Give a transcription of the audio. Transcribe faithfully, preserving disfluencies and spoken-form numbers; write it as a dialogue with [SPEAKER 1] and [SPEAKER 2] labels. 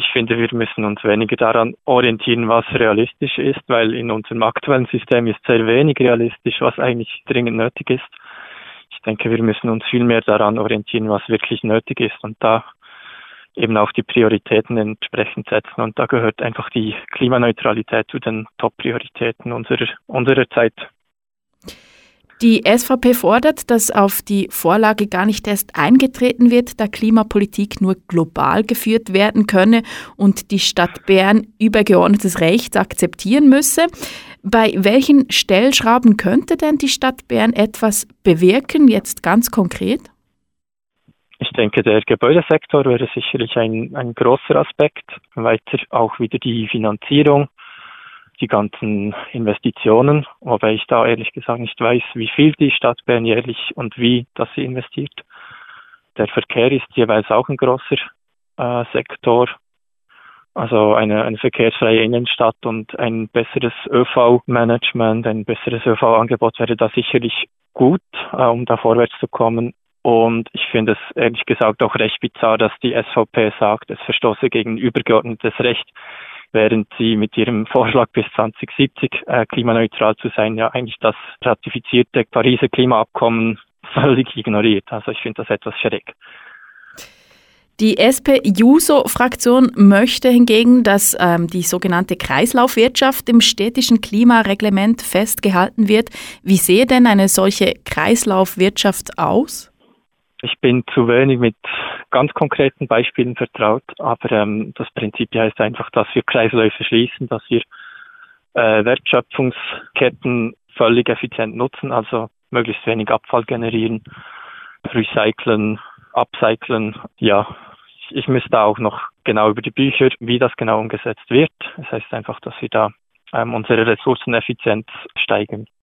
[SPEAKER 1] Ich finde, wir müssen uns weniger daran orientieren, was realistisch ist, weil in unserem aktuellen System ist sehr wenig realistisch, was eigentlich dringend nötig ist. Ich denke, wir müssen uns viel mehr daran orientieren, was wirklich nötig ist und da eben auch die Prioritäten entsprechend setzen. Und da gehört einfach die Klimaneutralität zu den Top-Prioritäten unserer, unserer Zeit.
[SPEAKER 2] Die S V P fordert, dass auf die Vorlage gar nicht erst eingetreten wird, da Klimapolitik nur global geführt werden könne und die Stadt Bern übergeordnetes Recht akzeptieren müsse. Bei welchen Stellschrauben könnte denn die Stadt Bern etwas bewirken, jetzt ganz konkret?
[SPEAKER 1] Ich denke, der Gebäudesektor wäre sicherlich ein, ein großer Aspekt. Weiter auch wieder die Finanzierung, die ganzen Investitionen, wobei ich da ehrlich gesagt nicht weiß, wie viel die Stadt Bern jährlich und wie das sie investiert. Der Verkehr ist jeweils auch ein großer äh, Sektor. Also eine, eine verkehrsfreie Innenstadt und ein besseres ÖV-Management, ein besseres ÖV-Angebot wäre da sicherlich gut, äh, um da vorwärts zu kommen. Und ich finde es ehrlich gesagt auch recht bizarr, dass die S V P sagt, es verstoße gegen übergeordnetes Recht, während sie mit ihrem Vorschlag bis zwanzig siebzig äh, klimaneutral zu sein, ja eigentlich das ratifizierte Pariser Klimaabkommen völlig ignoriert. Also ich finde das etwas schräg.
[SPEAKER 2] Die S P-Juso-Fraktion möchte hingegen, dass ähm, die sogenannte Kreislaufwirtschaft im städtischen Klimareglement festgehalten wird. Wie sehe denn eine solche Kreislaufwirtschaft aus?
[SPEAKER 1] Ich bin zu wenig mit ganz konkreten Beispielen vertraut, aber ähm, das Prinzip heißt einfach, dass wir Kreisläufe schließen, dass wir äh, Wertschöpfungsketten völlig effizient nutzen, also möglichst wenig Abfall generieren, recyceln, upcyclen. Ja, ich, ich müsste auch noch genau über die Bücher, wie das genau umgesetzt wird. Das heißt einfach, dass wir da ähm, unsere Ressourceneffizienz steigern.